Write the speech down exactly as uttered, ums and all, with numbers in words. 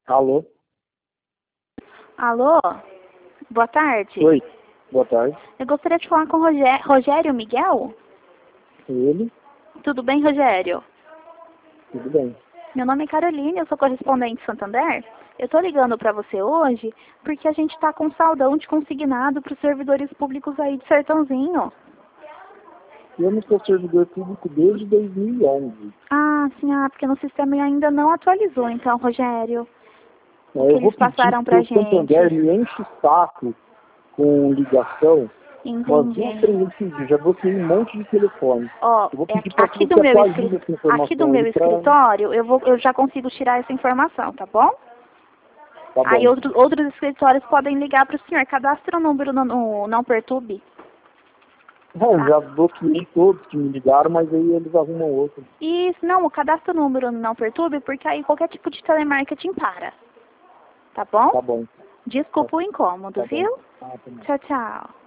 Alô? Alô? Boa tarde. Oi, boa tarde. Eu gostaria de falar com o Rogé- Rogério Miguel. Ele? Tudo bem, Rogério? Tudo bem. Meu nome é Caroline, eu sou correspondente de Santander. Eu tô ligando para você hoje porque a gente está com saldão de consignado para os servidores públicos aí de Sertãozinho. Eu não sou servidor público desde dois mil e onze. Ah, sim, ah, porque no sistema ainda não atualizou, então, Rogério. É, O que eu vou eles pedir passaram porque pra o Santander gente. me enche o saco com ligação. Umas duas, Entendi. três vezes por dia. Já bloqueei um monte de telefone. Ó, Eu vou é pedir para que aqui do você meu escri... atualize essa aqui do informação meu aí para... escritório, eu vou, eu já consigo tirar essa informação, tá bom? Tá Aí bom. outro, outros escritórios podem ligar para o senhor. Cadastre o número no, no Não Perturbe. É, eu Tá? já bloqueei todos que me ligaram, mas aí eles arrumam outro. Isso, não, cadastra o número no Não Perturbe, porque aí qualquer tipo de telemarketing para. Tá bom? Tá bom. Tá, Desculpa o incômodo, tá bom. viu? Ah, tá bom. Tchau, tchau.